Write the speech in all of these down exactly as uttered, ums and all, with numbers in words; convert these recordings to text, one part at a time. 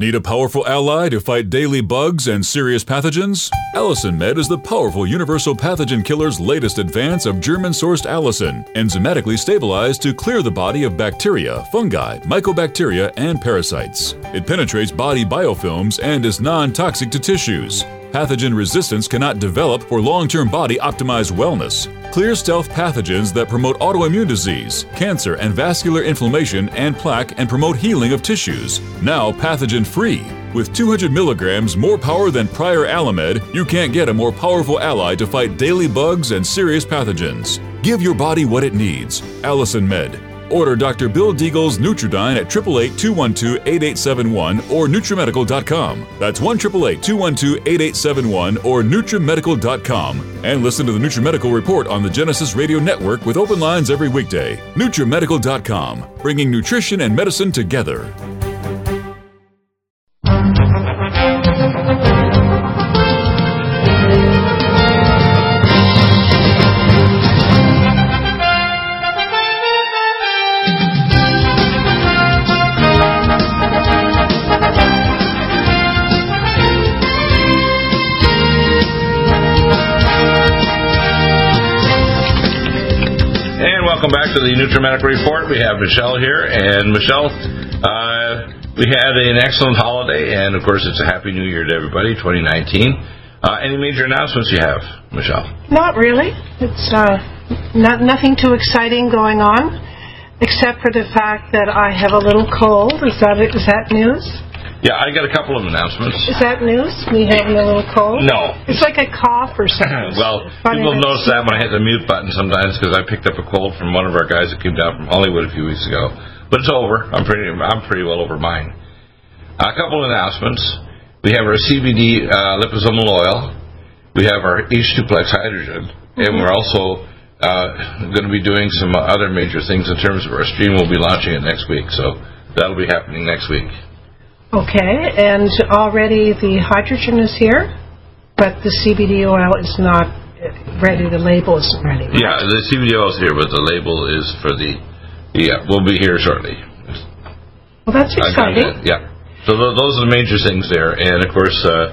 Need a powerful ally to fight daily bugs and serious pathogens? Allicin Med is the powerful universal pathogen killer's latest advance of German-sourced allicin, enzymatically stabilized to clear the body of bacteria, fungi, mycobacteria, and parasites. It penetrates body biofilms and is non-toxic to tissues. Pathogen resistance cannot develop for long-term body-optimized wellness. Clear stealth pathogens that promote autoimmune disease, cancer and vascular inflammation and plaque and promote healing of tissues. Now pathogen-free. With two hundred milligrams more power than prior Alamed, you can't get a more powerful ally to fight daily bugs and serious pathogens. Give your body what it needs. Allicin Med. Order Doctor Bill Deagle's Nutridyne at eight eight eight, two one two, eight eight seven one or Nutrimedical dot com. That's one eight eight eight, two one two, eight eight seven one or Nutrimedical dot com. And listen to the Nutrimedical Report on the Genesis Radio Network with open lines every weekday. Nutrimedical dot com, bringing nutrition and medicine together. Welcome back to the Nutrimedical Report. We have Michelle here, and Michelle, uh, we had an excellent holiday, and of course it's a Happy New Year to everybody, twenty nineteen. Uh, any major announcements you have, Michelle? Not really. It's uh, not nothing too exciting going on, except for the fact that I have a little cold. Is that is that news? Yeah, I got a couple of announcements. Is that news? Me having a little cold? No. It's like a cough or something. Well, people notice that when I hit the mute button sometimes because I picked up a cold from one of our guys that came down from Hollywood a few weeks ago. But it's over. I'm pretty I'm pretty well over mine. A couple of announcements. We have our C B D uh, liposomal oil. We have our H two plex hydrogen. Mm-hmm. And we're also uh, going to be doing some other major things in terms of our stream. We'll be launching it next week. So that'll be happening next week. Okay, and already the hydrogen is here, but the C B D oil is not ready. The label isn't ready. Yeah, the C B D oil is here, but the label is for the, yeah, we'll be here shortly. Well, that's exciting. Yeah, so th- those are the major things there, and of course, uh,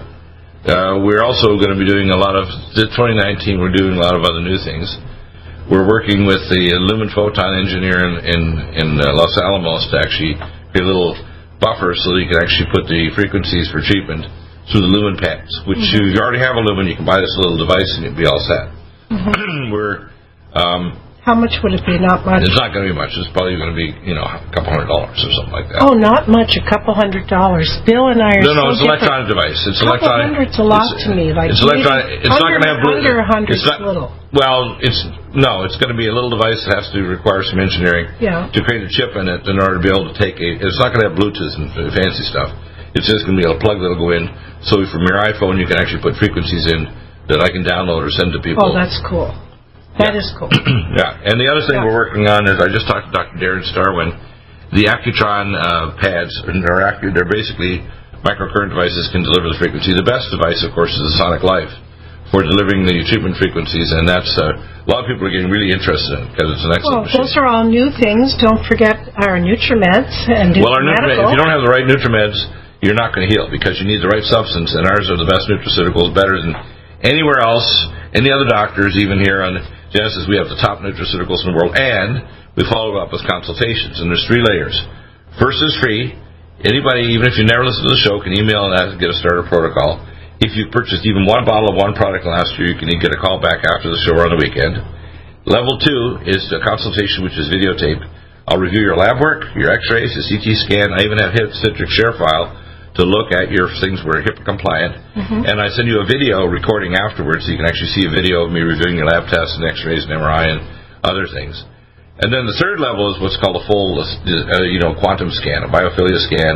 uh, we're also going to be doing a lot of, twenty nineteen, we're doing a lot of other new things. We're working with the Lumen Photon engineer in, in, in uh, Los Alamos to actually create a little buffer so that you can actually put the frequencies for treatment through the Lumen pads, which mm-hmm. if you already have a Lumen, you can buy this little device and you'll be all set. Mm-hmm. We're um, how much would it be? Not much. It's not going to be much. It's probably going to be, you know, a couple hundred dollars or something like that. Oh, not much. A couple hundred dollars. Bill and I are no, no. so It's an electronic device. It's a couple electronic. Hundred's a lot to me. Like it's electronic. It's not going to have blue. Under a hundred's not, little. Well, it's no. It's going to be a little device that has to require some engineering yeah. to create a chip in it in order to be able to take a. It's not going to have Bluetooth and fancy stuff. It's just going to be a plug that'll go in. So from your iPhone, you can actually put frequencies in that I can download or send to people. Oh, that's cool. That yeah. is cool. Yeah, and the other thing yeah. we're working on is I just talked to Doctor Darren Starwin. The Accutron uh, pads are they're basically microcurrent devices can deliver the frequency. The best device, of course, is the Sonic Life for delivering the treatment frequencies, and that's uh, a lot of people are getting really interested in it because it's an excellent well, machine. Those are all new things. Don't forget our Nutrimeds and well, our Nutrimeds. If you don't have the right Nutrimeds, you're not going to heal because you need the right substance, and ours are the best nutraceuticals, better than anywhere else, any other doctors, even here on Genesis. We have the top nutraceuticals in the world, and we follow up with consultations, and there's three layers. First is free. Anybody, even if you never listen to the show, can email that and get a starter protocol. If you purchased even one bottle of one product last year, you can get a call back after the show or on the weekend. Level two is the consultation, which is videotape. I'll review your lab work, your x-rays, your C T scan. I even have Citrix share file to look at your things where HIPAA compliant. Mm-hmm. And I send you a video recording afterwards so you can actually see a video of me reviewing your lab tests and x-rays and M R I and other things. And then the third level is what's called a full, uh, you know, quantum scan, a biophilia scan,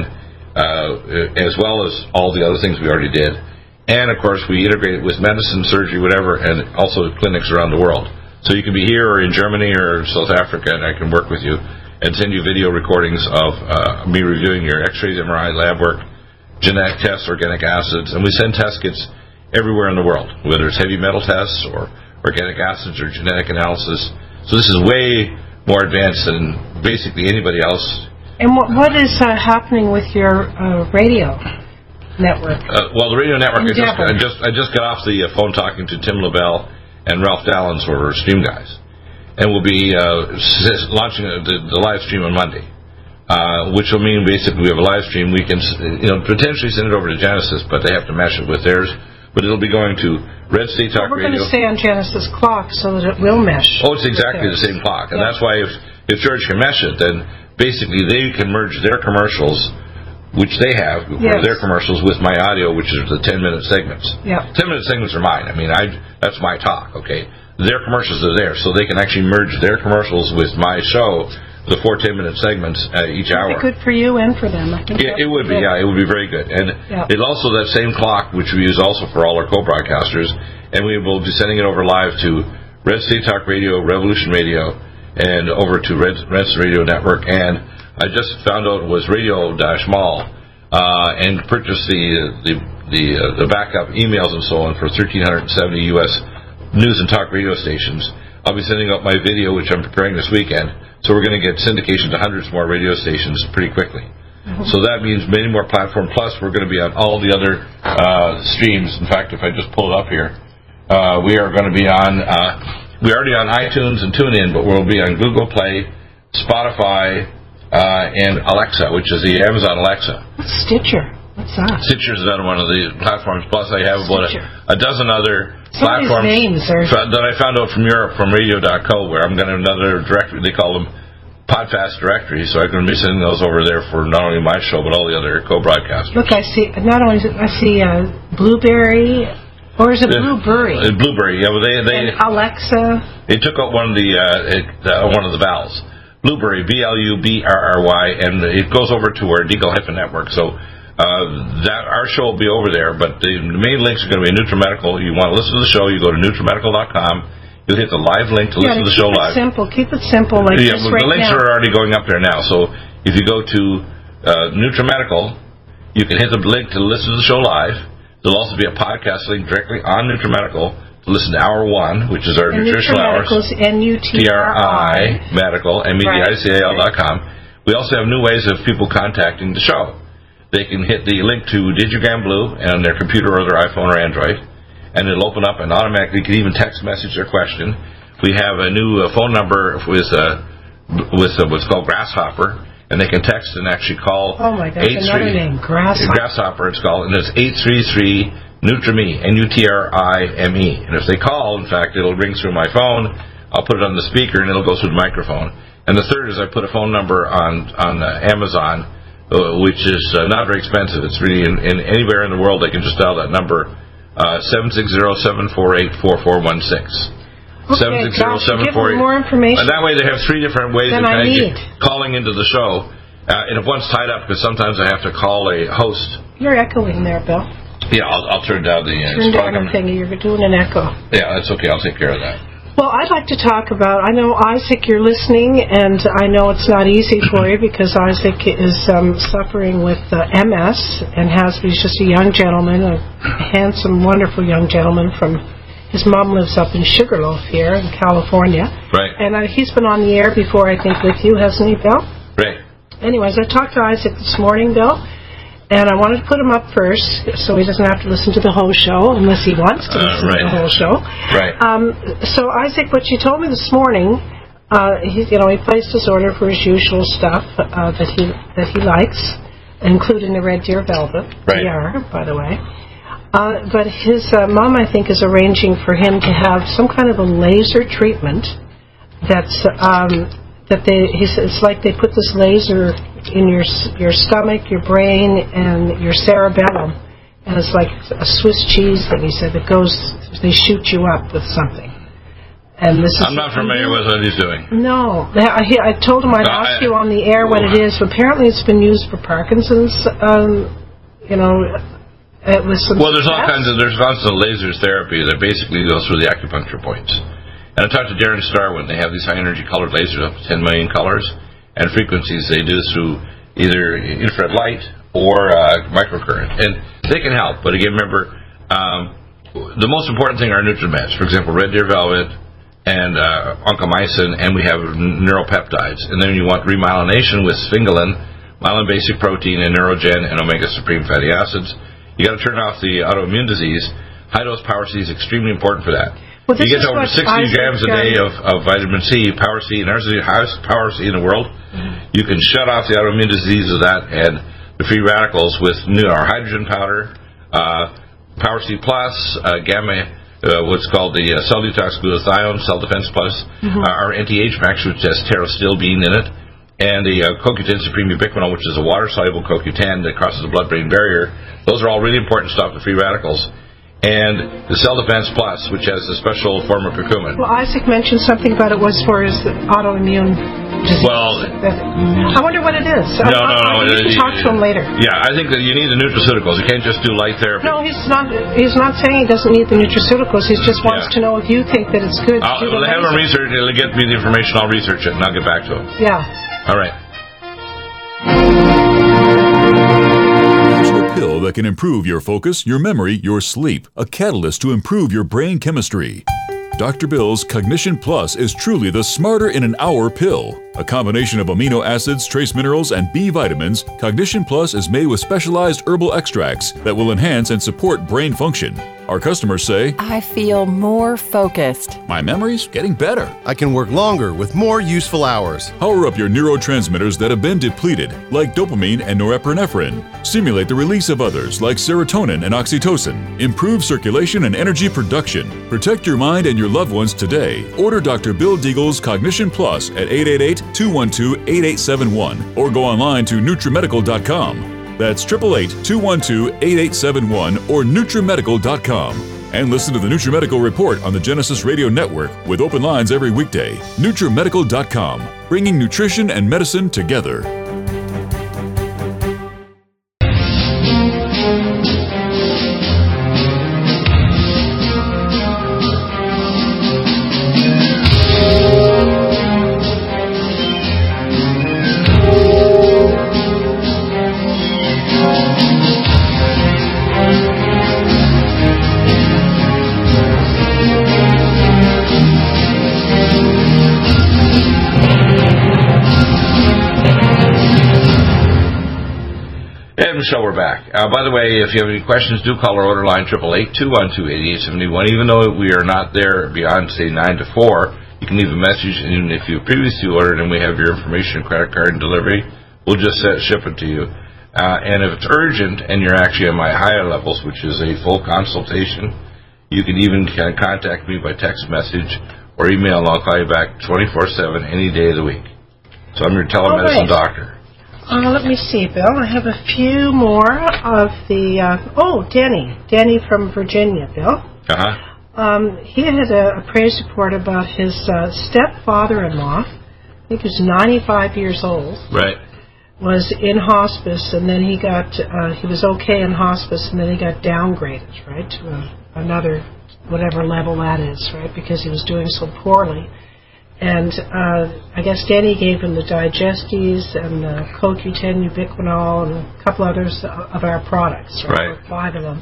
uh, as well as all the other things we already did. And, of course, we integrate it with medicine, surgery, whatever, and also clinics around the world. So you can be here or in Germany or South Africa, and I can work with you and send you video recordings of uh, me reviewing your x-rays, M R I, lab work, genetic tests, organic acids, and we send test kits everywhere in the world, whether it's heavy metal tests or organic acids or genetic analysis. So this is way more advanced than basically anybody else And what, what is uh, happening with your uh, radio network? Uh, well, the radio network, I just, I just I just got off the uh, phone talking to Tim LaBelle and Ralph Dallins, who are Stream guys. And we'll be uh, launching the, the live stream on Monday, uh, which will mean basically we have a live stream. We can, you know, potentially send it over to Genesis, but they have to mesh it with theirs. But it'll be going to Red State Talk well, we're Radio. We're going to stay on Genesis clock so that it will mesh. Oh, it's exactly the same clock. And yeah. That's why if, if George can mesh it, then basically they can merge their commercials, which they have, yes. their commercials, with my audio, which is the ten-minute segments. Yeah. ten-minute segments are mine. I mean, I that's my talk, okay? Their commercials are there, so they can actually merge their commercials with my show, the four ten-minute segments uh, each hour. Is it good for you and for them? I think yeah, it would be. Yeah, it would be very good. And yeah. it also, that same clock, which we use also for all our co-broadcasters, and we will be sending it over live to Red State Talk Radio, Revolution Radio, and over to Red, Red Radio Network. And I just found out it was Radio Mall, uh, and purchased the the the, uh, the backup emails and so on for one thousand three hundred seventy U S news and talk radio stations. I'll be sending out my video, which I'm preparing this weekend, so we're going to get syndication to hundreds more radio stations pretty quickly. Mm-hmm. So that means many more platforms, plus we're going to be on all the other uh, streams. In fact, if I just pull it up here, uh, we are going to be on, uh, we're already on iTunes and TuneIn, but we'll be on Google Play, Spotify, uh, and Alexa, which is the Amazon Alexa. What's Stitcher? What's that? Stitcher's another one of the platforms, plus I have about a, a dozen other Some platforms names are... that I found out from Europe, from radio dot co, where I'm going to have another directory. They call them Podfast directories, so I'm going to be sending those over there for not only my show, but all the other co-broadcasters. Look, I see, not only, I see uh, Blueberry, or is it Blueberry? Uh, Blueberry, yeah. Well, they, they, and Alexa. They took out one of the, uh, it, uh, one of the vowels. Blueberry, B L U B R R Y, and it goes over to our Deagle Hyphen Network, so... Uh, that our show will be over there, but the, the main links are going to be NutriMedical. You want to listen to the show, you go to NutriMedical dot com. You'll hit the live link to yeah, listen to the show live. Keep it simple. Keep it simple like yeah, this well, right the links now. are already going up there now. So if you go to uh, NutriMedical, you can hit the link to listen to the show live. There'll also be a podcast link directly on NutriMedical to listen to Hour One, which is our and nutritional hours. N U T R I Medical, M E D I C A L dot com. We also have new ways of people contacting the show. They can hit the link to Digigram Blue on their computer or their iPhone or Android, and it'll open up and automatically you can even text message their question. We have a new uh, phone number with uh, with uh, what's called Grasshopper, and they can text and actually call. Oh my gosh, another name, Grasshopper. Grasshopper, it's called, and it's eight three three NutriMe, N U T R I M E. And if they call, in fact, it'll ring through my phone. I'll put it on the speaker, and it'll go through the microphone. And the third is I put a phone number on on uh, Amazon. Uh, which is uh, not very expensive. It's really in, in anywhere in the world they can just dial that number, uh, seven six zero, seven four eight, four four one six. Okay, seven six zero, seven four eight. More information. And that way they have three different ways of kind of calling into the show. Uh, and if one's tied up, because sometimes I have to call a host. You're echoing there, Bill. Yeah, I'll, I'll turn down the... Uh, turn down the thingy. You're doing an echo. Yeah, that's okay. I'll take care of that. Well, I'd like to talk about, I know, Isaac, you're listening, and I know it's not easy for you because Isaac is um, suffering with uh, M S and has, he's just a young gentleman, a handsome, wonderful young gentleman from, his mom lives up in Sugarloaf here in California. Right. And uh, he's been on the air before, I think, with you, hasn't he, Bill? Right. Anyways, I talked to Isaac this morning, Bill, and I wanted to put him up first so he doesn't have to listen to the whole show unless he wants to listen uh, right. to the whole show. Right. Um, so, Isaac, what you told me this morning, uh, he, you know, he placed his order for his usual stuff uh, that he that he likes, including the Red Deer Velvet, right. D R, by the way. Uh, but his uh, mom, I think, is arranging for him to have some kind of a laser treatment that's um, that they. He says it's like they put this laser in your your stomach, your brain, and your cerebellum, and it's like a Swiss cheese thing. He said it goes, they shoot you up with something. And this is I'm not familiar with what he's doing. No, I, I told him I'd no, ask I, you on the air what it is. Apparently, it's been used for Parkinson's. Um, you know, it was some. Well, there's all kinds of there's lots of laser therapy that basically goes through the acupuncture points. And I talked to Darren Starwin. They have these high energy colored lasers up to ten million colors. And frequencies they do through either infrared light or uh, microcurrent. And they can help. But again, remember, um, the most important thing are NutriMeds. For example, Red Deer Velvet and uh, oncomycin, and we have neuropeptides. And then you want remyelination with sphingolin myelin basic protein, and Neurogen, and Omega Supreme fatty acids. You got to turn off the autoimmune disease. High dose Power C is extremely important for that. Well, you get to over sixty grams a day of, of vitamin C, Power C, and ours is the highest Power C in the world. Mm-hmm. You can shut off the autoimmune disease of that and the free radicals with new, our hydrogen powder, uh, Power C Plus, uh, Gamma, uh, what's called the uh, Cell Detox Glutathione, Cell Defense Plus, mm-hmm. uh, our Anti-Age Max, which has pterostilbene in it, and the uh, Co Q ten Supreme Ubiquinol, which is a water-soluble Co Q ten that crosses the blood-brain barrier. Those are all really important to stop the free radicals. And the Cell Defense Plus, which has a special form of curcumin. Well, Isaac mentioned something about it was for his autoimmune disease. Well, I wonder what it is. No, no, no. You can talk to him later. Yeah, I think that you need the nutraceuticals. You can't just do light therapy. No, he's not. He's not saying he doesn't need the nutraceuticals. He just wants yeah. to know if you think that it's good. I'll, to I'll have him research. He'll get me the information. I'll research it, and I'll get back to him. Yeah. All right. Pill that can improve your focus, your memory, your sleep, a catalyst to improve your brain chemistry. Doctor Bill's Cognition Plus is truly the smarter in an hour pill. A combination of amino acids, trace minerals, and B vitamins, Cognition Plus is made with specialized herbal extracts that will enhance and support brain function. Our customers say, I feel more focused. My memory's getting better. I can work longer with more useful hours. Power up your neurotransmitters that have been depleted, like dopamine and norepinephrine. Stimulate the release of others, like serotonin and oxytocin. Improve circulation and energy production. Protect your mind and your loved ones today. Order Doctor Bill Deagle's Cognition Plus at eight eight eight, two one two, eight eight seven one or go online to Nutrimedical dot com. That's eight eight eight, two one two, eight eight seven one or Nutrimedical dot com. And listen to the Nutrimedical Report on the Genesis Radio Network with open lines every weekday. Nutrimedical dot com, bringing nutrition and medicine together. So we're back. Uh, by the way, if you have any questions, do call our order line, eight eight eight, two one two, eight eight seven one. Even though we are not there beyond, say, nine to four, you can leave a message, and even if you previously ordered and we have your information, credit card, and delivery, we'll just set, ship it to you. Uh, and if it's urgent and you're actually at my higher levels, which is a full consultation, you can even uh, contact me by text message or email, and I'll call you back twenty-four seven any day of the week. So I'm your telemedicine right. doctor. Uh, let me see, Bill. I have a few more of the... Uh, oh, Danny. Danny from Virginia, Bill. Uh-huh. Um, he had a, a praise report about his uh, stepfather-in-law. I think he was ninety-five years old. Right. Was in hospice, and then he got... Uh, he was okay in hospice, and then he got downgraded, right, to a, another, whatever level that is, right, because he was doing so poorly. And uh, I guess Danny gave him the Digestes and the Co Q ten Ubiquinol and a couple others of our products, right? Right. Five of them.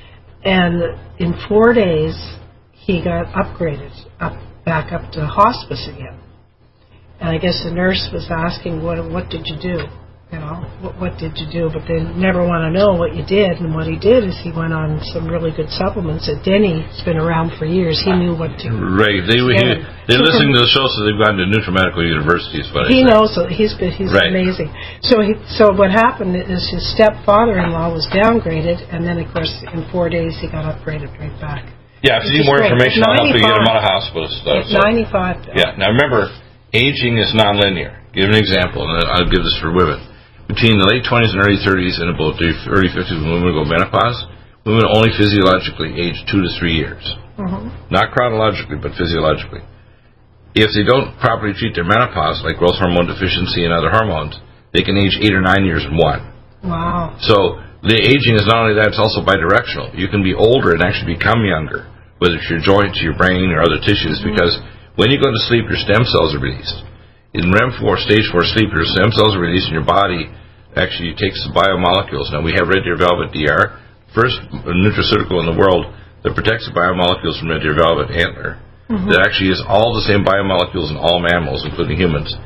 And in four days, he got upgraded, up back up to hospice again. And I guess the nurse was asking, what what did you do? You know, what, what did you do? But they never want to know what you did. And what he did is he went on some really good supplements. And Denny's been around for years. He knew what to. Right. They, he, they're so listening from, to the show, so they've gone to Nutrimedical University. Is what he knows. He's been, he's right. amazing. So he, so what happened is his stepfather-in-law was downgraded, and then of course in four days he got upgraded right back. Yeah. If you need more great. information, I'll help you get him out of hospital stuff. So. ninety-five. Yeah. Now remember, aging is nonlinear. Give an example, and I'll give this for women. Between the late twenties and early thirties and about the early fifties when women go menopause, women only physiologically age two to three years. Mm-hmm. Not chronologically, but physiologically. If they don't properly treat their menopause, like growth hormone deficiency and other hormones, they can age eight or nine years in one. Wow. So the aging is not only that, it's also bidirectional. You can be older and actually become younger, whether it's your joints, your brain, or other tissues, mm-hmm. because when you go to sleep, your stem cells are released. In R E M four, stage four sleep, your stem cells are released in your body. Actually, it takes the biomolecules. Now, we have Red Deer Velvet D R, first nutraceutical in the world that protects the biomolecules from Red Deer Velvet antler. Mm-hmm. That actually is all the same biomolecules in all mammals, including humans.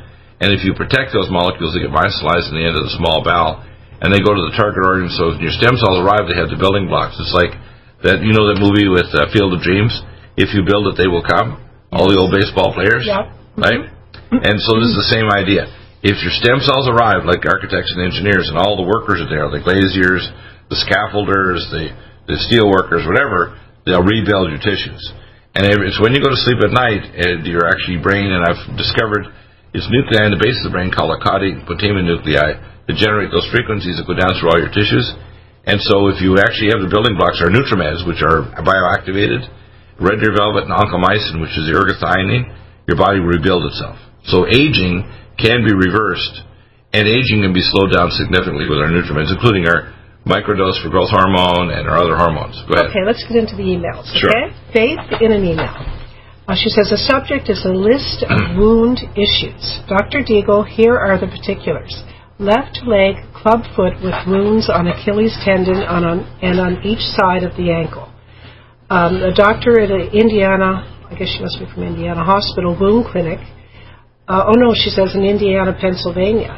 And if you protect those molecules, they get myocelized in the end of the small bowel, and they go to the target organ. So when your stem cells arrive, they have the building blocks. It's like that, you know, that movie with uh, Field of Dreams. If you build it, they will come. All the old baseball players, yep. right? Mm-hmm. And so this is the same idea. If your stem cells arrive, like architects and engineers, and all the workers are there, the glaziers, the scaffolders, the, the steel workers, whatever, they'll rebuild your tissues. And it's when you go to sleep at night, and your actually brain, and I've discovered, is nuclei in the base of the brain called the caudate and putamen nuclei that generate those frequencies that go down through all your tissues. And so if you actually have the building blocks, are nutrimeds, which are bioactivated, red deer velvet and oncomycin, which is the ergothioneine, your body will rebuild itself. So aging can be reversed, and aging can be slowed down significantly with our nutrimeds, including our microdose for growth hormone and our other hormones. Go ahead. Okay, let's get into the emails. Sure. Okay? Faith in an email. Uh, she says, the subject is a list of wound issues. Doctor Deagle, here are the particulars. Left leg, club foot with wounds on Achilles tendon on, on, and on each side of the ankle. Um, a doctor at an Indiana, I guess she must be from Indiana, hospital wound clinic, uh, oh no, she says in Indiana, Pennsylvania,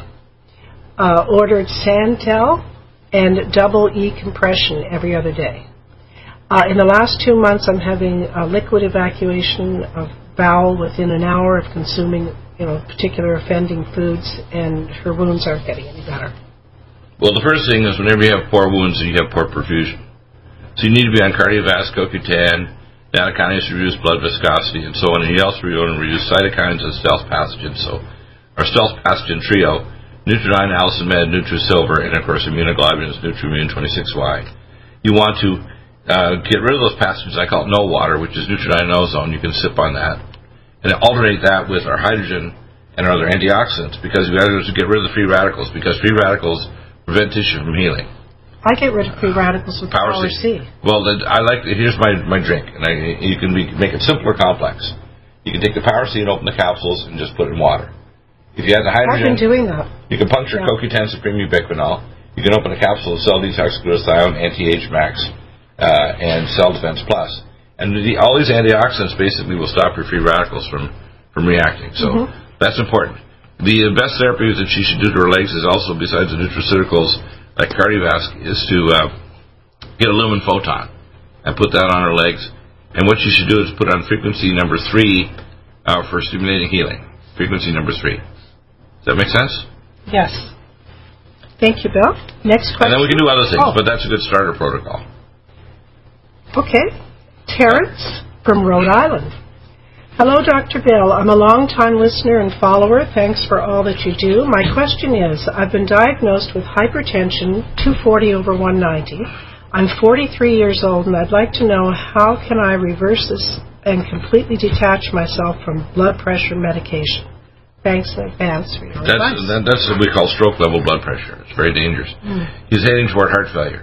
uh, ordered Santel and double E compression every other day. Uh, in the last two months, I'm having a liquid evacuation of bowel within an hour of consuming, you know, particular offending foods, and her wounds aren't getting any better. Well, the first thing is whenever you have poor wounds, you have poor perfusion. So you need to be on Cardiovasc, CoQ ten, nattokinase to reduce blood viscosity, and so on. And you also want to reduce cytokines and stealth pathogens. So our stealth pathogen trio, Nutridyne, Allison Med, NutriSilver, and of course immunoglobulins, Nutrimune twenty-six Y. You want to uh, get rid of those pathogens. I call it no water, which is Nutridyne Ozone. You can sip on that. And alternate that with our hydrogen and our other antioxidants, because we have to get rid of the free radicals, because free radicals prevent tissue from healing. I get rid of free radicals with Power, Power C. C. Well, then I like. Here's my, my drink, and I, you can be, make it simple or complex. You can take the Power C and open the capsules and just put it in water. If you add the hydrogen, I've been doing that. You can puncture yeah. C O Q ten Supreme Ubiquinol. You can open a capsule of Cell Detox Glutathione, Anti-Age Max, uh, and Cell Defense Plus, and the, all these antioxidants basically will stop your free radicals from from reacting. So mm-hmm. that's important. The best therapy that she should do to her legs is also, besides the nutraceuticals like Cardiovasc, is to uh, get a lumen photon and put that on her legs. And what you should do is put on frequency number three uh, for stimulating healing. Frequency number three. Does that make sense? Yes. Thank you, Bill. Next question. And then we can do other things, oh. but that's a good starter protocol. Okay. Terrence from Rhode Island. Hello, Doctor Bill. I'm a long-time listener and follower. Thanks for all that you do. My question is, I've been diagnosed with hypertension, two forty over one ninety. I'm forty-three years old, and I'd like to know how can I reverse this and completely detach myself from blood pressure medication. Thanks in advance for your that's, advice. That, that's what we call stroke-level blood pressure. It's very dangerous. Mm. He's heading toward heart failure.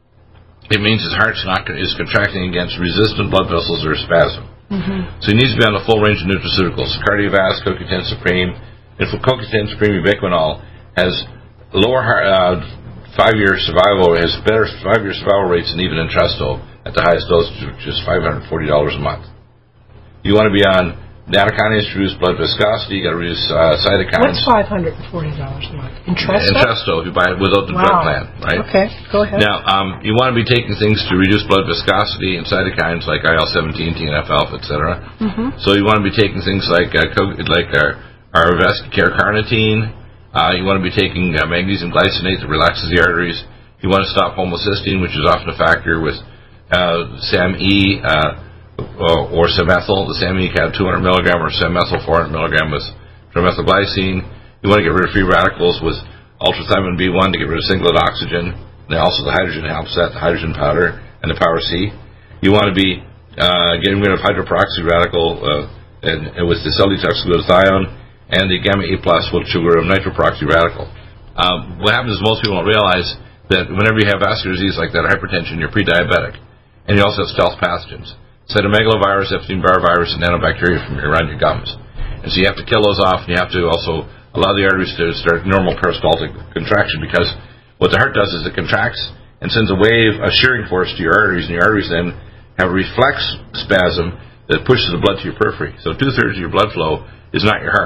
It means his heart's not is contracting against resistant blood vessels or spasm. Mm-hmm. So he needs to be on the full range of nutraceuticals. Cardiovasc, C O Q ten Supreme, and for C O Q ten Supreme Ubiquinol has lower uh, five-year survival, has better five-year survival rates than even Entresto at the highest dose, which is five hundred forty dollars a month. You want to be on nattokinase to reduce blood viscosity. You got to reduce uh, cytokines. What's five hundred forty dollars a month? Entresto? Entresto, if you buy it without the wow. drug plan, right? Okay, go ahead. Now, um, you want to be taking things to reduce blood viscosity and cytokines like I L seventeen, T N F alpha, et cetera. Mm-hmm. So you want to be taking things like uh, like our our Vesicare carnitine. Uh, you want to be taking uh, magnesium glycinate that relaxes the arteries. You want to stop homocysteine, which is often a factor with uh, SAM-E. Uh, Uh, or Samethyl. The SAM-E can have two hundred milligram, or Samethyl four hundred milligram with trimethylglycine. You want to get rid of free radicals with ultrathymine B one to get rid of singlet oxygen. And also the hydrogen helps that, the hydrogen powder and the Power C. You want to be uh, getting rid of hydroperoxy radical uh, and, and with the Cell Detox Glutathione and the gamma E plus, which will get rid of nitroperoxy radical. Um, what happens is most people don't realize that whenever you have vascular disease like that, hypertension, you're pre-diabetic. And you also have stealth pathogens. Cytomegalovirus, Epstein-Barr virus, and nanobacteria from around your gums. And so you have to kill those off, and you have to also allow the arteries to start normal peristaltic contraction, because what the heart does is it contracts and sends a wave, a shearing force to your arteries, and your arteries then have a reflex spasm that pushes the blood to your periphery. So two-thirds of your blood flow is not your heart.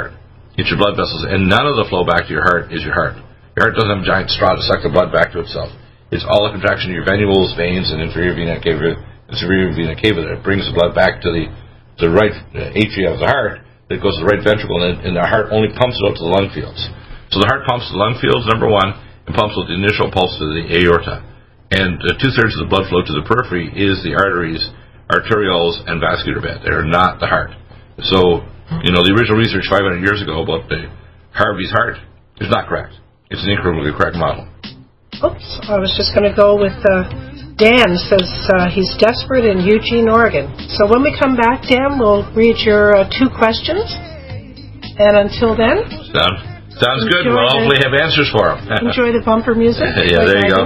It's your blood vessels, and none of the flow back to your heart is your heart. Your heart doesn't have a giant straw to suck the blood back to itself. It's all the contraction of your venules, veins, and inferior vena cava, superior vena cava that brings the blood back to the, to the right atria of the heart, that goes to the right ventricle, and, and the heart only pumps it out to the lung fields. So the heart pumps the lung fields, number one, and pumps with the initial pulse to the aorta. And uh, two-thirds of the blood flow to the periphery is the arteries, arterioles, and vascular bed. They are not the heart. So, you know, the original research five hundred years ago about the Harvey's heart is not correct. It's an incredibly correct model. Oops, I was just going to go with uh, Dan says uh, he's desperate in Eugene, Oregon. So when we come back, Dan, we'll read your uh, two questions. And until then... Sound, sounds good. We'll the, hopefully have answers for them. Enjoy the bumper music. Yeah, there you go.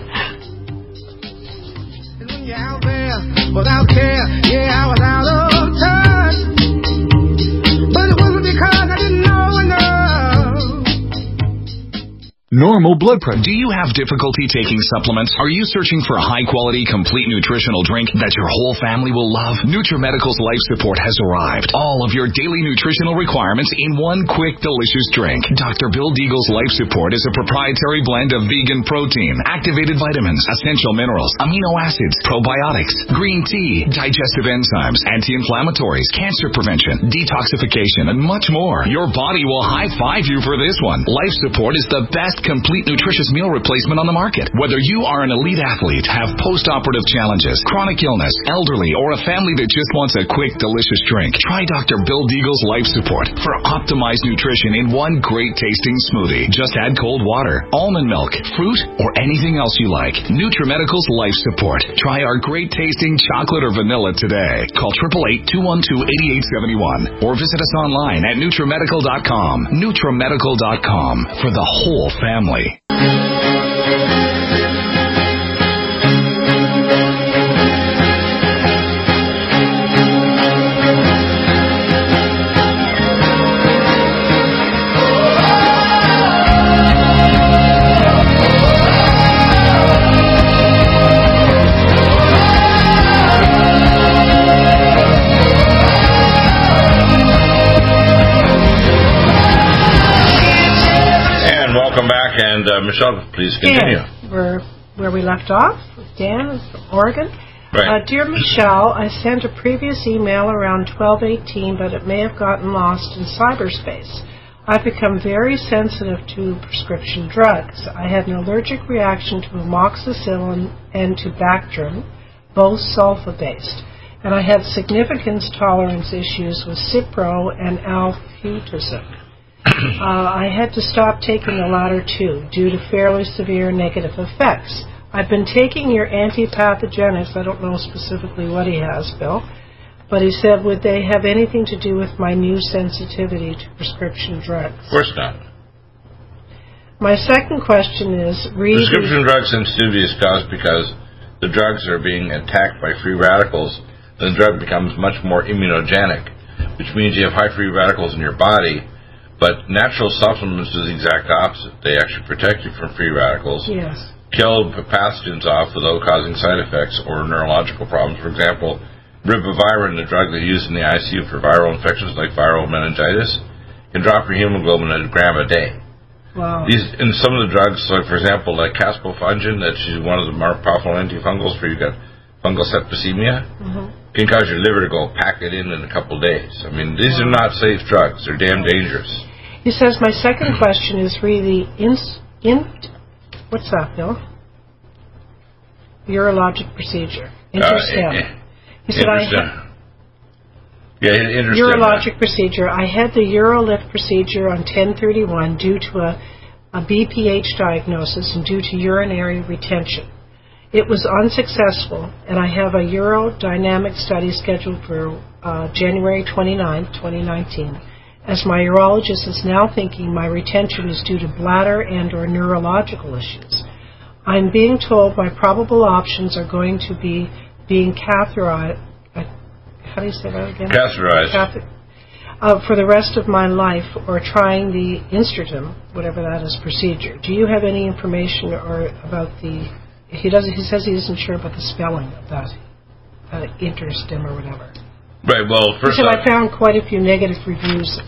Out there, without care, yeah, I was out of touch. But it wasn't because I didn't know enough. Normal blood pressure. Do you have difficulty taking supplements? Are you searching for a high-quality, complete nutritional drink that your whole family will love? NutriMedical's Life Support has arrived. All of your daily nutritional requirements in one quick, delicious drink. Doctor Bill Deagle's Life Support is a proprietary blend of vegan protein, activated vitamins, essential minerals, amino acids, probiotics, green tea, digestive enzymes, anti-inflammatories, cancer prevention, detoxification, and much more. Your body will high-five you for this one. Life Support is the best complete nutritious meal replacement on the market. Whether you are an elite athlete, have post-operative challenges, chronic illness, elderly, or a family that just wants a quick, delicious drink, try Doctor Bill Deagle's Life Support for optimized nutrition in one great-tasting smoothie. Just add cold water, almond milk, fruit, or anything else you like. NutriMedical's Life Support. Try our great-tasting chocolate or vanilla today. Call eight eight eight, two one two, eight eight seven one or visit us online at NutriMedical dot com. NutriMedical dot com for the whole family. Family. And uh, Michelle, please continue. Dan, we're where we left off. Dan from Oregon. Right. Uh, Dear Michelle, I sent a previous email around twelve eighteen, but it may have gotten lost in cyberspace. I've become very sensitive to prescription drugs. I had an allergic reaction to amoxicillin and to Bactrim, both sulfa-based, and I had significant tolerance issues with Cipro and Alfutusib. Uh, I had to stop taking the latter two due to fairly severe negative effects. I've been taking your antipathogenics. I don't know specifically what he has, Bill, but he said, would they have anything to do with my new sensitivity to prescription drugs? Of course not. My second question is... Prescription drug sensitivity is caused because the drugs are being attacked by free radicals, and the drug becomes much more immunogenic, which means you have high free radicals in your body. But natural supplements do the exact opposite. They actually protect you from free radicals, yes. kill pathogens off without causing side effects or neurological problems. For example, ribavirin, the drug they use in the I C U for viral infections like viral meningitis, can drop your hemoglobin at a gram a day. Wow. These, and some of the drugs, like for example, like caspofungin, that's one of the more powerful antifungals for you got fungal septicemia, mm-hmm. can cause your liver to go pack it in in a couple of days. I mean, these wow. are not safe drugs. They're damn dangerous. He says, my second question is really, in, in, what's that, Bill? Urologic procedure. Interstem. Uh, he said, I had, yeah, interstem. Urologic procedure. I had the Urolift procedure on ten thirty-one due to a, a B P H diagnosis and due to urinary retention. It was unsuccessful, and I have a urodynamic study scheduled for uh, January twenty-ninth, twenty nineteen. As my urologist is now thinking my retention is due to bladder and or neurological issues. I'm being told my probable options are going to be being catheterized. Uh, how do you say that again? Catheterized. Cath- uh, for the rest of my life, or trying the Instradom, whatever that is, procedure. Do you have any information or about the? He does. He says he isn't sure about the spelling of that, uh, Interstem or whatever. Right. Well, first he said off, I found quite a few negative reviews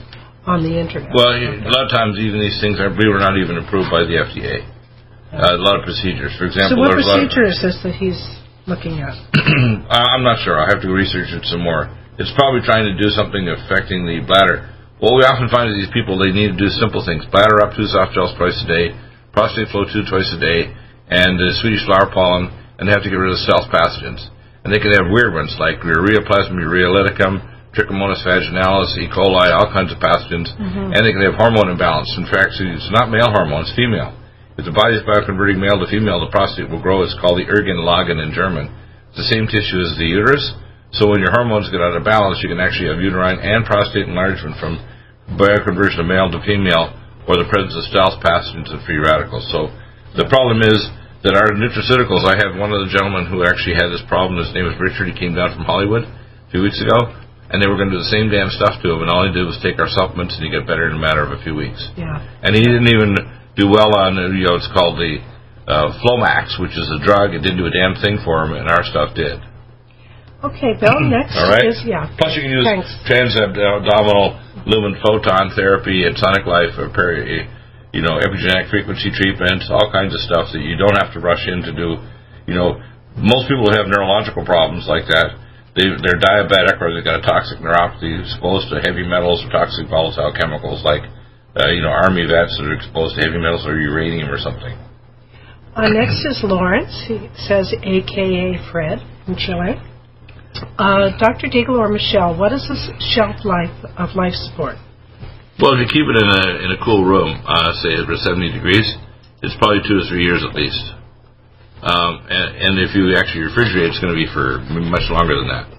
on the internet. Well, a lot of times even these things are we were not even approved by the F D A. Uh, a lot of procedures, for example. So what there's procedure a lot of, is this that he's looking at? I'm not sure. I have to research it some more. It's probably trying to do something affecting the bladder. What we often find is these people, they need to do simple things. Bladder up two soft gels twice a day, prostate flow two twice a day, and uh, Swedish flower pollen, and they have to get rid of stealth pathogens. And they can have weird ones like ureaplasma, ureolyticum, Trichomonas vaginalis, E. coli, all kinds of pathogens, mm-hmm. and they can have hormone imbalance. In fact, it's not male hormone, it's female. If the body is bioconverting male to female, the prostate will grow. It's called the Ergenlagen in German. It's the same tissue as the uterus, so when your hormones get out of balance, you can actually have uterine and prostate enlargement from bioconversion of male to female or the presence of stealth pathogens and free radicals. So the problem is that our nutraceuticals, I had one of the gentlemen who actually had this problem. His name was Richard. He came down from Hollywood a few weeks ago, and they were going to do the same damn stuff to him, and all he did was take our supplements, and he got better in a matter of a few weeks. Yeah. And he didn't even do well on, you know, it's called the uh, Flomax, which is a drug. It didn't do a damn thing for him, and our stuff did. Okay, Bill, next all right. is, yeah. Plus you can use Thanks. trans-abdominal lumen photon therapy and sonic life, or peri, you know, epigenetic frequency treatments, all kinds of stuff that you don't have to rush in to do. You know, most people who have neurological problems like that, they, they're diabetic or they've got a toxic neuropathy exposed to heavy metals or toxic volatile chemicals like, uh, you know, Army vets that are exposed to heavy metals or uranium or something. Uh, next is Lawrence. He says, A K A Fred from Chile. Uh, Doctor Deagle or Michelle, what is the shelf life of life support? Well, if you keep it in a in a cool room, uh, say over seventy degrees, it's probably two to three years at least. Um, and, and if you actually refrigerate, it's going to be for much longer than that.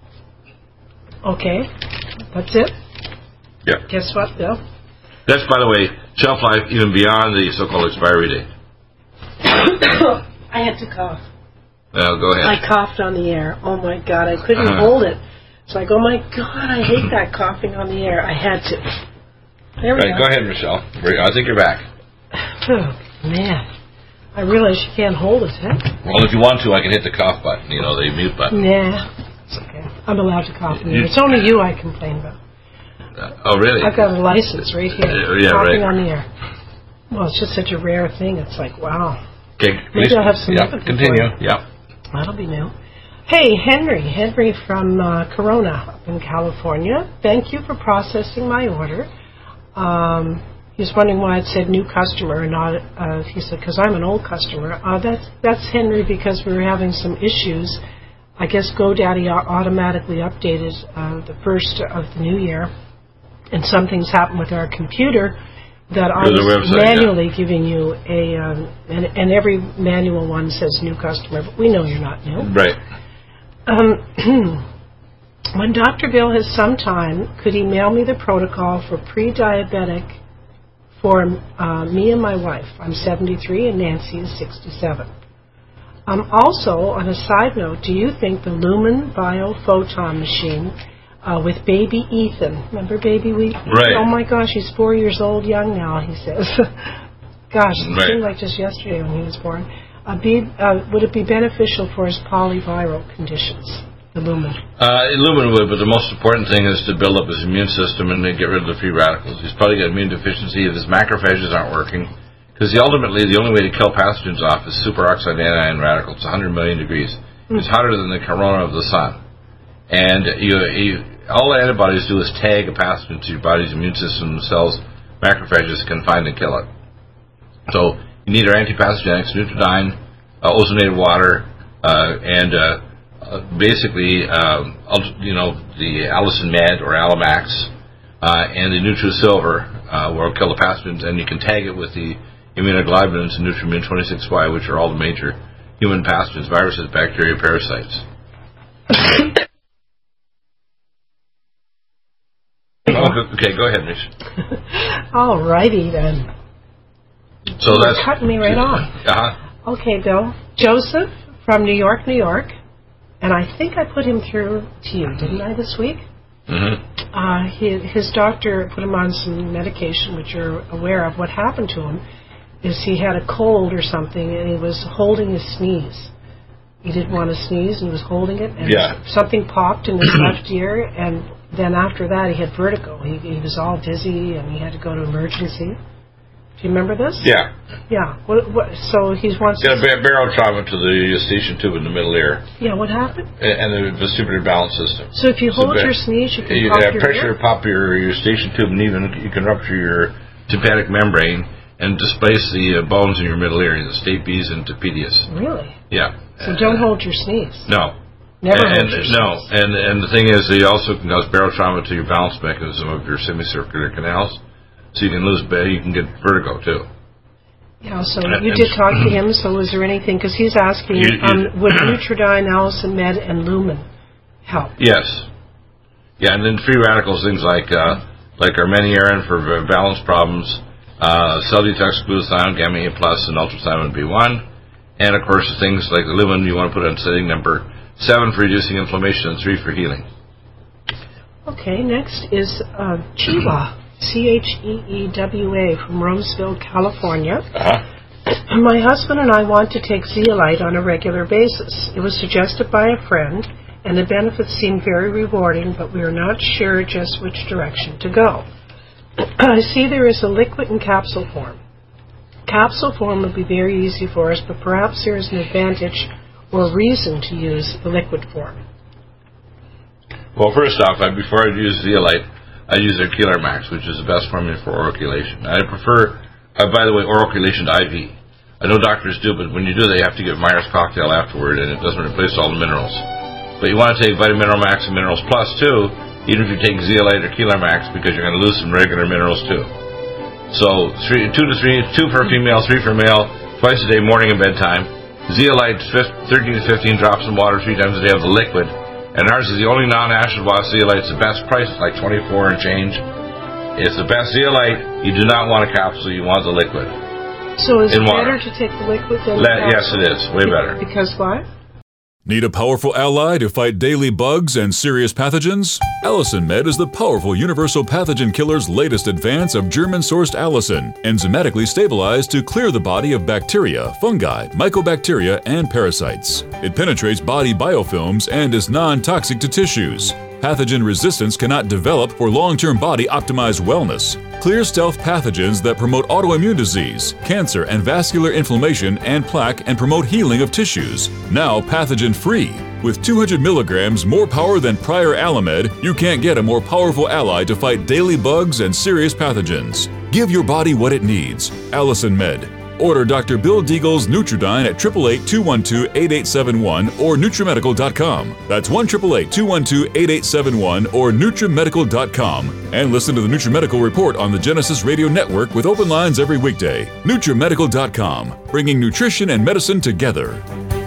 Okay, that's it. Yeah. Guess what, Bill? That's, by the way, shelf life even beyond the so-called expiry date. I had to cough. Well, go ahead. I coughed on the air. Oh, my God. I couldn't Uh-huh. hold it. It's like, oh, my God, I hate that coughing on the air. I had to. There we right, go. go ahead, Michelle. I think you're back. Oh, man. I realize you can't hold it, huh? Well, if you want to, I can hit the cough button, you know, the mute button. Nah. It's okay. I'm allowed to cough in You- here. It's only you I complain about. Uh, oh, really? I've got a license right here. Uh, yeah, coughing right. on the air. Well, it's just such a rare thing. It's like, wow. Okay, Maybe I'll have some yeah, empathy continue. for you. Yeah. That'll be new. Hey, Henry. Henry from uh, Corona up in California. Thank you for processing my order. Um, he's wondering why it said new customer and not, uh, he said, because I'm an old customer. Uh, that's, that's Henry because we were having some issues. I guess GoDaddy automatically updated uh, the first of the new year, and something's happened with our computer that I was website, manually yeah. giving you a, um, and, and every manual one says new customer, but we know you're not new. Right. Um, when Doctor Bill has some time, could he mail me the protocol for pre-diabetic for uh, me and my wife? I'm seventy-three and Nancy is sixty-seven. Um, also, on a side note, do you think the Lumen Biophoton machine uh, with baby Ethan, remember baby Ethan? Right. Oh my gosh, he's four years old young now, he says. Gosh, it Right. seemed like just yesterday when he was born. Uh, be, uh, would it be beneficial for his polyviral conditions, the Lumen? Uh, Lumen would, but the most important thing is to build up his immune system and then get rid of the free radicals. He's probably got immune deficiency if his macrophages aren't working. Because ultimately, the only way to kill pathogens off is superoxide anion radicals. It's one hundred million degrees. Mm. It's hotter than the corona of the sun. And you, you, all the antibodies do is tag a pathogen to your body's immune system, cells, macrophages can find and kill it. So you need our antipathogenics, Nutridyne, uh, ozonated water, uh, and uh, uh, basically, um, you know, the Allison Med or Alamax, uh, and the NutriSilver, uh, will kill the pathogens, and you can tag it with the immunoglobulins and Nutrimune twenty-six Y, which are all the major human pathogens, viruses, bacteria, parasites. Okay, go ahead, Mish. All righty then. So You're that's cutting me right off. Uh-huh. Okay, Bill. Joseph from New York, New York, and I think I put him through to you, didn't I, this week? Mm-hmm. Uh, he, his doctor put him on some medication, which you're aware of. What happened to him is he had a cold or something, and he was holding his sneeze. He didn't want to sneeze, and he was holding it, and Yeah. something popped in his left ear, and then after that, he had vertigo. He, he was all dizzy, and he had to go to emergency. Do you remember this? Yeah. Yeah. What, what, so he wants Got a bar- barrel trauma to the eustachian tube in the middle ear. Yeah, what happened? And, and the vestibular balance system. So if you So hold ba- your sneeze, you can you pop have your pressure ear? pop your eustachian tube, and even you can rupture your tympanic membrane and displace the uh, bones in your middle ear, the stapes and tapetus. Really? Yeah. So don't hold your sneeze. No. Never and, hold your and, No, sneeze. and and the thing is, they also can cause barrel trauma to your balance mechanism of your semicircular canals, so you can lose, you can get vertigo too. Yeah, so And- you and- did talk to him, so was there anything, because he's asking, You- you- um, would Nutridyne, Allison Med, and Lumen help? Yes. Yeah, and then free radicals, things like uh, like armeniarin for v- balance problems, uh, cell detox glutathione, gamma A plus, and ultrathymine B one, and of course things like the Lumen you want to put on setting number seven for reducing inflammation and three for healing. Okay, next is uh, Cheewa, C H E E W A, from Roseville, California. Uh-huh. My husband and I want to take Zeolite on a regular basis. It was suggested by a friend, and the benefits seem very rewarding, but we are not sure just which direction to go. I see there is a liquid and capsule form. Capsule form would be very easy for us, but perhaps there is an advantage or reason to use the liquid form. Well, first off, I, before I use Zeolite, I use their Keeler Max, which is the best formula for oral chelation. I prefer, uh, by the way, oral chelation to I V. I know doctors do, but when you do, they have to give Myers cocktail afterward, and it doesn't replace all the minerals. But you want to take Vitamin Mineral Max and Minerals Plus, too, even if you take Zeolite or Keeler Max, because you're going to lose some regular minerals, too. So, three, two to three, two for female, three for male, twice a day, morning and bedtime. Zeolite, thirteen to fifteen drops in water three times a day of the liquid. And ours is the only non-acid wash Zeolite. It's the best price. It's like twenty-four and change. It's the best Zeolite. You do not want a capsule. You want the liquid. So is In it water. better to take the liquid than Le- the yes, capsule? it is. Way better. Because why? Need a powerful ally to fight daily bugs and serious pathogens? Allison Med is the powerful universal pathogen killer's latest advance of German-sourced allicin, enzymatically stabilized to clear the body of bacteria, fungi, mycobacteria, and parasites. It penetrates body biofilms and is non-toxic to tissues. Pathogen resistance cannot develop for long-term body-optimized wellness. Clear stealth pathogens that promote autoimmune disease, cancer and vascular inflammation and plaque, and promote healing of tissues. Now pathogen-free. With two hundred milligrams more power than prior Alamed, you can't get a more powerful ally to fight daily bugs and serious pathogens. Give your body what it needs. Allison Med. Order Doctor Bill Deagle's Nutridyne at eight eight eight, two one two, eight eight seven one or Nutrimedical dot com. That's one eight eight eight, two one two, eight eight seven one or Nutrimedical dot com. And listen to the Nutrimedical Report on the Genesis Radio Network with open lines every weekday. Nutrimedical dot com, bringing nutrition and medicine together.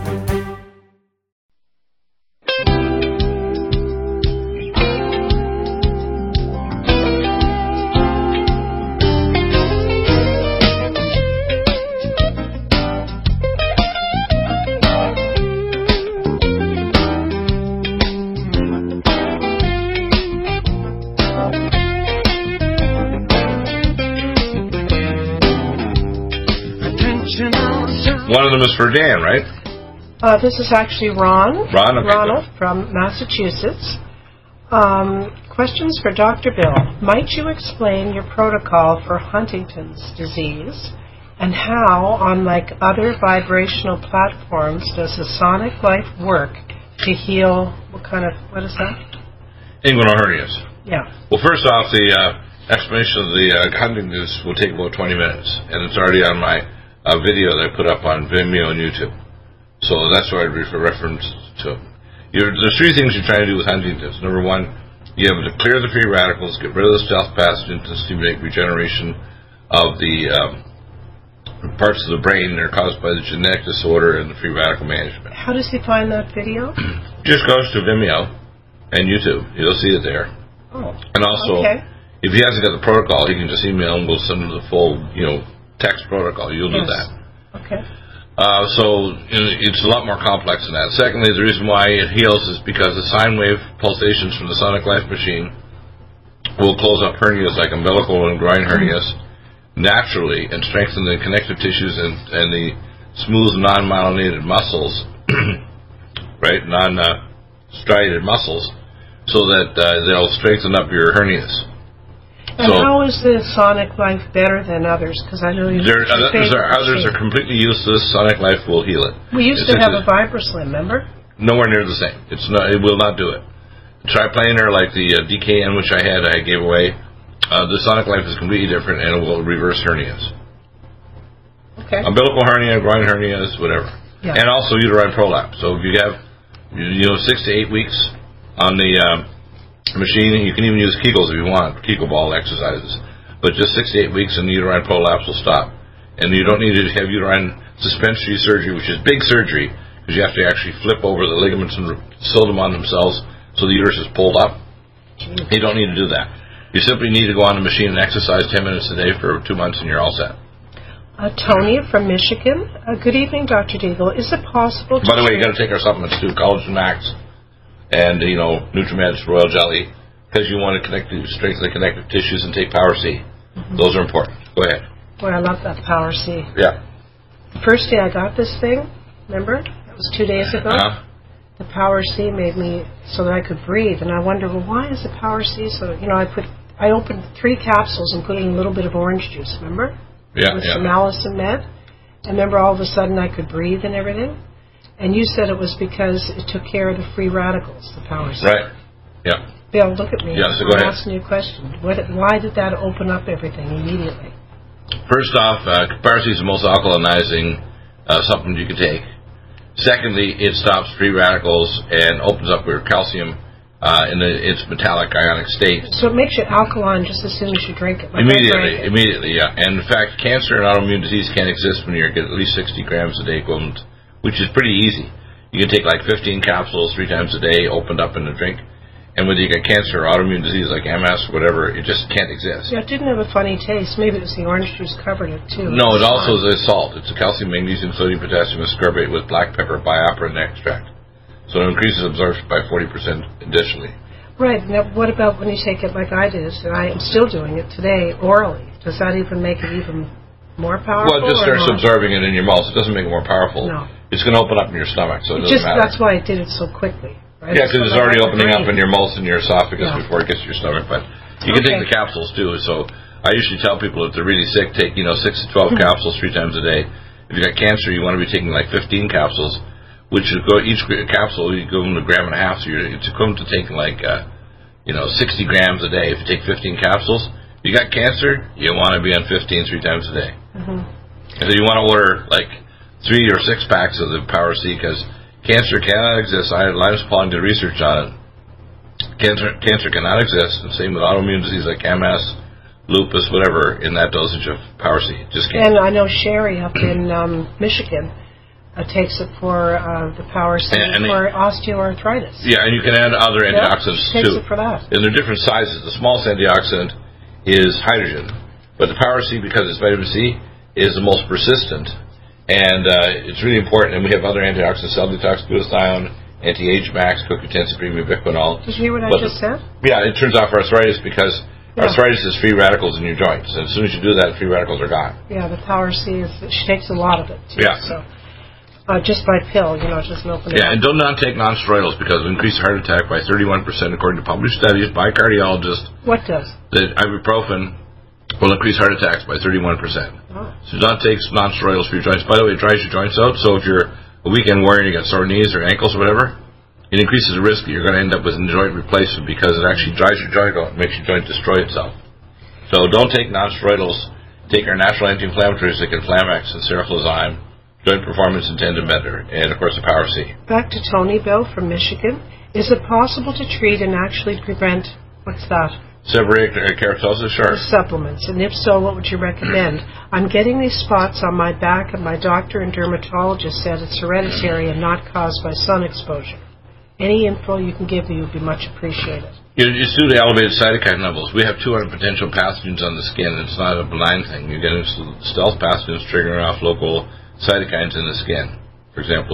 One of them is for Dan, right? Uh, this is actually Ron. Ron, okay, Ronald from Massachusetts. Um, questions for Doctor Bill. Might you explain your protocol for Huntington's disease and how, unlike other vibrational platforms, does the Sonic Life work to heal, what kind of, what is that? Inguinal hernias. Yeah. Well, first off, the uh, explanation of the uh, Huntington's will take about twenty minutes, and it's already on my uh, video that I put up on Vimeo and YouTube. So that's what I'd refer reference to. You're, there's three things you're trying to do with Huntington's. Number one, you have to clear the free radicals, get rid of the stealth pathogens to stimulate regeneration of the um, parts of the brain that are caused by the genetic disorder and the free radical management. How does he find that video? Just goes to Vimeo and YouTube. You'll see it there. Oh. And also, Okay. if he hasn't got the protocol, he can just email and we'll send him the full, you know, text protocol. You'll Yes. do that. Okay. Uh, so you know, it's a lot more complex than that. Secondly, the reason why it heals is because the sine wave pulsations from the Sonic Life machine will close up hernias like umbilical and groin hernias naturally and strengthen the connective tissues and, and the smooth non-myelinated muscles, right, non-striated muscles, so that uh, they'll strengthen up your hernias. And so, how is the Sonic Life better than others? Because I know you. There, others, are, others are completely useless. Sonic Life will heal it. We used it's, to have a, a Vibroslim, remember? Nowhere near the same. It's not. It will not do it. Triplanar, like the uh, D K N, which I had, I gave away. Uh, the Sonic Life is completely different, and it will reverse hernias. Okay. Umbilical hernia, groin hernias, whatever. Yeah. And also uterine prolapse. So if you have, you know, six to eight weeks on the um, machine, you can even use Kegels if you want, Kegel ball exercises. But just six to eight weeks and the uterine prolapse will stop. And you don't need to have uterine suspensory surgery, which is big surgery, because you have to actually flip over the ligaments and sew them on themselves so the uterus is pulled up. You don't need to do that. You simply need to go on the machine and exercise ten minutes a day for two months and you're all set. Uh, Tony from Michigan. Uh, good evening, Doctor Deagle. Is it possible to... By the way, you got to take our supplements too, Collagen Max and, you know, Nutrimeds, Royal Jelly, because you want to connect to strengthen the connective tissues and take Power C. Mm-hmm. Those are important. Go ahead. Boy, I love that Power C. Yeah. First day I got this thing, remember? It was two days ago. Uh-huh. The Power C made me so that I could breathe, and I wonder, well, why is the Power C so... You know, I put... I opened three capsules and put in a little bit of orange juice, remember? Yeah, With yeah. some Allison Med. And remember all of a sudden I could breathe and everything? And you said it was because it took care of the free radicals, the Power C. Right. Yeah. Bill, look at me. Yeah, so I'm go ahead. asking you a question. What, why did that open up everything immediately? First off, uh, Power C is the most alkalinizing uh, supplement you can take. Secondly, it stops free radicals and opens up your calcium uh, in the, its metallic ionic state. So it makes you alkaline just as soon as you drink it. Like immediately, it. immediately, yeah. And in fact, cancer and autoimmune disease can't exist when you get at least sixty grams a day equivalent, which is pretty easy. You can take like fifteen capsules three times a day, opened up in a drink. And whether you get cancer or autoimmune disease like M S or whatever, it just can't exist. Yeah, it didn't have a funny taste. Maybe it was the orange juice covered it, too. No, it also is a salt. It's a calcium, magnesium, sodium, potassium ascorbate with black pepper, bioperin extract. So it increases absorption by forty percent additionally. Right. Now, what about when you take it like I did, and I am still doing it today, orally? Does that even make it even more powerful? Well, it just starts absorbing it in your mouth. It doesn't make it more powerful. No. It's going to open up in your stomach, so it, it doesn't just, matter. That's why I did it so quickly. Right? Yeah, because so it's already like opening up in your mouth and your esophagus yeah. before it gets to your stomach. But you can okay. take the capsules too. So I usually tell people if they're really sick, take you know six to twelve capsules three times a day. If you got cancer, you want to be taking like fifteen capsules, which is go each capsule you go them a gram and a half. So you're, it's equivalent to taking like uh, you know sixty grams a day. If you take fifteen capsules, you got cancer, you want to be on fifteen three times a day. Mm-hmm. And so you want to order like three or six packs of the Power C because cancer cannot exist. I Linus Pauling did research on it. Cancer, cancer cannot exist. And same with autoimmune disease like M S, lupus, whatever, in that dosage of Power C. Just can't. And I know Sherry up in um, Michigan uh, takes it for uh, the Power C and, and for osteoarthritis. Yeah, and you can add other antioxidants yeah, she takes too. It for that. And they're different sizes. The smallest antioxidant is hydrogen, but the Power C, because it's vitamin C, is the most persistent. And uh, it's really important. And we have other antioxidants: cell detox, glutathione, anti-age max, co q ten, supreme, ubiquinol. Did you hear what but I just the, said? Yeah, it turns off arthritis because yeah. arthritis is free radicals in your joints. And as soon as you do that, free radicals are gone. Yeah, the Power C is. She takes a lot of it too. Yeah. So uh, just by pill, you know, just an open. Yeah, and do not take non-steroidals because it increases heart attack by thirty-one percent according to published studies by cardiologists. What does? That ibuprofen will increase heart attacks by thirty-one percent. Oh. So do not take non-steroidals for your joints. By the way, it dries your joints out. So if you're a weekend warrior and you got sore knees or ankles or whatever, it increases the risk that you're going to end up with a joint replacement because it actually dries your joint out and makes your joint destroy itself. So don't take non-steroidals. Take our natural anti-inflammatories like Inflamex and Seroflozyme, joint performance and tendon bender, and of course the Power C. Back to Tony Bill from Michigan. Is it possible to treat and actually prevent, what's that? Seborrheic keratosis, sure. Supplements, and if so, what would you recommend? I'm getting these spots on my back, and my doctor and dermatologist said it's hereditary and not caused by sun exposure. Any info you can give me would be much appreciated. It's due to elevated cytokine levels. We have two hundred potential pathogens on the skin. It's not a benign thing. You're getting stealth pathogens triggering off local cytokines in the skin. For example,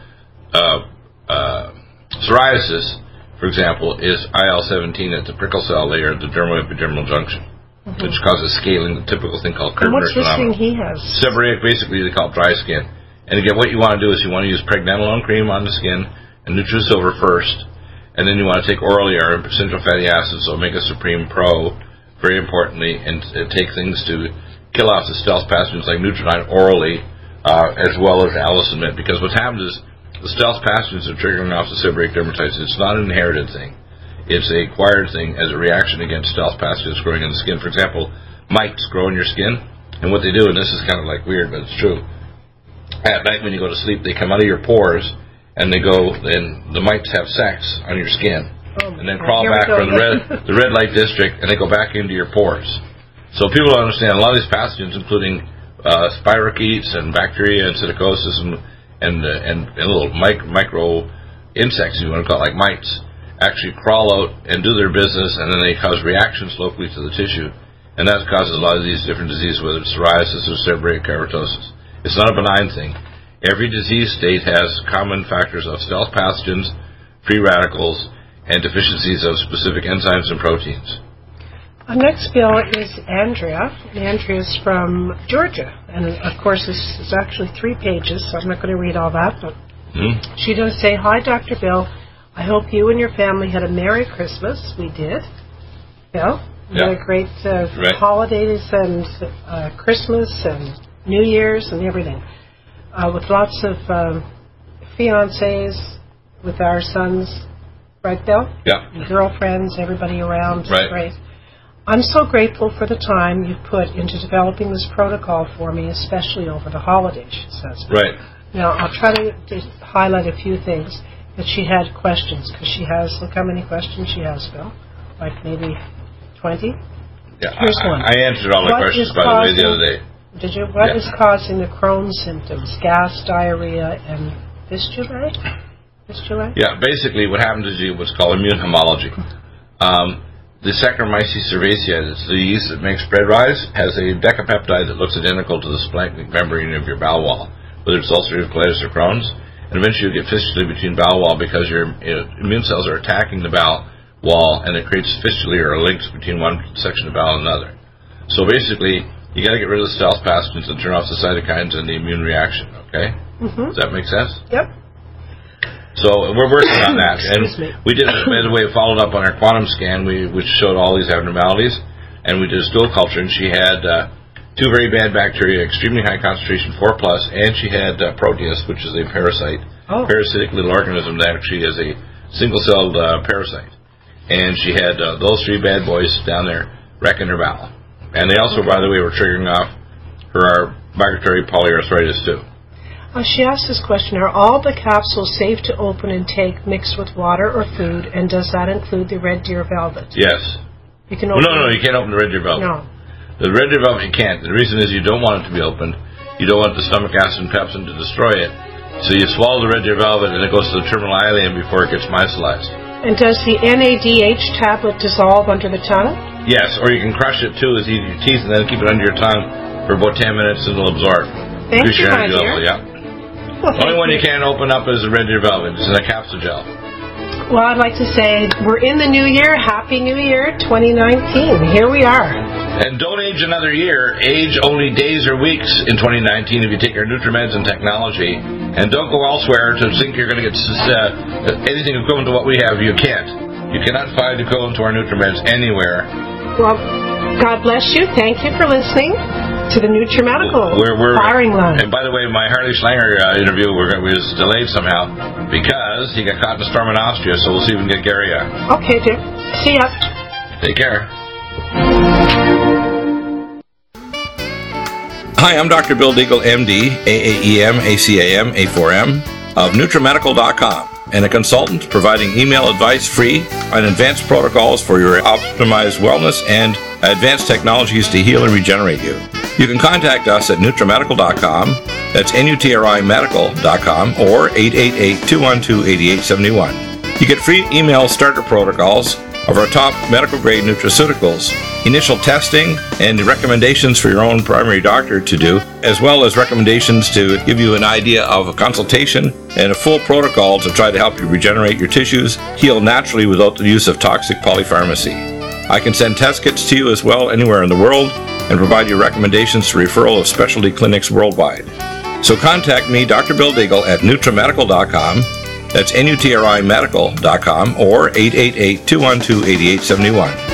uh, uh, psoriasis, for example, is I L seventeen at the prickle cell layer, the dermoepidermal junction, mm-hmm. which causes scaling, the typical thing called Koebner's phenomenon. What's this thing he has? Seborrheic, basically, they call it dry skin. And again, what you want to do is you want to use pregnenolone cream on the skin and Nutrisilver first, And then you want to take orally our essential fatty acids, Omega Supreme Pro, very importantly, and uh, take things to kill off the stealth pathogens like Nutridine orally, uh, as well as Allicin Mit. Because what happens is the stealth pathogens are triggering off the seborrheic dermatitis. It's not an inherited thing. It's a acquired thing as a reaction against stealth pathogens growing in the skin. For example, mites grow in your skin, and what they do, and this is kind of like weird, but it's true. At night when you go to sleep, they come out of your pores, and they go, and the mites have sex on your skin, oh, and then crawl back from the red, the red light district, and they go back into your pores. So people don't understand, a lot of these pathogens, including uh, spirochetes and bacteria and psittacosis and and, uh, and, and little micro, micro insects, you want to call it, like mites, actually crawl out and do their business, and then they cause reactions locally to the tissue, and that causes a lot of these different diseases, whether it's psoriasis or seborrheic keratosis. It's not a benign thing. Every disease state has common factors of stealth pathogens, free radicals, and deficiencies of specific enzymes and proteins. Our next bill is Andrea. Andrea's from Georgia, and of course this is actually three pages, so I'm not going to read all that, but mm. she does say, "Hi, Doctor Bill. I hope you and your family had a Merry Christmas." We did. Bill, we yeah. had a great uh, right. holidays and uh, Christmas and New Year's and everything. Uh, with lots of um, fiancés, with our sons, right, Bill? Yeah. And girlfriends, everybody around. Right. Great. I'm so grateful for the time you put into developing this protocol for me, especially over the holidays, she says. Right. Now, I'll try to, to highlight a few things. That she had questions, because she has, look how many questions she has, Bill. Like maybe twenty? Yeah, Here's I, one. I answered all the What questions, is by the way, causing- the other day. Did you? What Yeah. is causing the Crohn's symptoms? Gas, diarrhea, and fistulae? Fistulae? Yeah, basically what happens is you what's called immune homology. Um, the Saccharomyces cerevisiae, it's the yeast that makes bread rise, has a decapeptide that looks identical to the splenic membrane of your bowel wall, whether it's ulcerative colitis or Crohn's. And eventually you get fistulae between bowel wall because your uh, immune cells are attacking the bowel wall, and it creates fistulae or links between one section of bowel and another. So basically, you got to get rid of the stealth pathogens and turn off the cytokines and the immune reaction. Okay? Mm-hmm. Does that make sense? Yep. So we're working on that, and me. we did, by the way, followed up on our quantum scan, we, which showed all these abnormalities, and we did a stool culture, and she had uh, two very bad bacteria, extremely high concentration, four plus, and she had uh, Proteus, which is a parasite, oh. parasitic little organism that actually is a single-celled uh, parasite. And she had uh, those three bad boys down there wrecking her bowel. And they also, by the way, were triggering off her migratory polyarthritis, too. Uh, she asked this question, are all the capsules safe to open and take mixed with water or food, and does that include the Red Deer Velvet? Yes. You can well, open no, no, you can't open the Red Deer Velvet. No. The Red Deer Velvet you can't. The reason is you don't want it to be opened. You don't want the stomach acid and pepsin to destroy it. So you swallow the Red Deer Velvet and it goes to the terminal ileum before it gets micellized. And does the N A D H tablet dissolve under the tongue? Yes, or you can crush it too as you eat your teeth and then keep it under your tongue for about ten minutes and it'll absorb. Thank Increase you, your my energy dear. level, yeah. Well, The only one you can't open up is the Red Deer Velvet. It's in a capsule gel. Well, I'd like to say we're in the new year. Happy New Year twenty nineteen. Here we are. And don't age another year. Age only days or weeks in twenty nineteen if you take our NutriMeds and technology. And don't go elsewhere to think you're going to get uh, anything equivalent to what we have. You can't. You cannot find equivalent to our NutriMeds anywhere. Well, God bless you. Thank you for listening to the NutriMedical we're, we're, firing line. And by the way, my Harley Schlanger uh, interview we're, was delayed somehow because he got caught in a storm in Austria, so we'll see if we can get Gary out. Okay, dear. See ya. Take care. Hi, I'm Doctor Bill Deagle, M D, A A E M, A C A M, A four M, of NutriMedical dot com, and a consultant providing email advice free on advanced protocols for your optimized wellness and advanced technologies to heal and regenerate you. You can contact us at NutriMedical dot com, that's N U T R I Medical dot com, or eight eight eight, two one two, eight eight seven one. You get free email starter protocols of our top medical-grade nutraceuticals, initial testing, and recommendations for your own primary doctor to do, as well as recommendations to give you an idea of a consultation and a full protocol to try to help you regenerate your tissues, heal naturally without the use of toxic polypharmacy. I can send test kits to you as well anywhere in the world and provide you recommendations to referral of specialty clinics worldwide. So contact me, Doctor Bill Deagle, at NutriMedical dot com, That's N U T R I medical dot com or eight eight eight, two one two, eight eight seven one.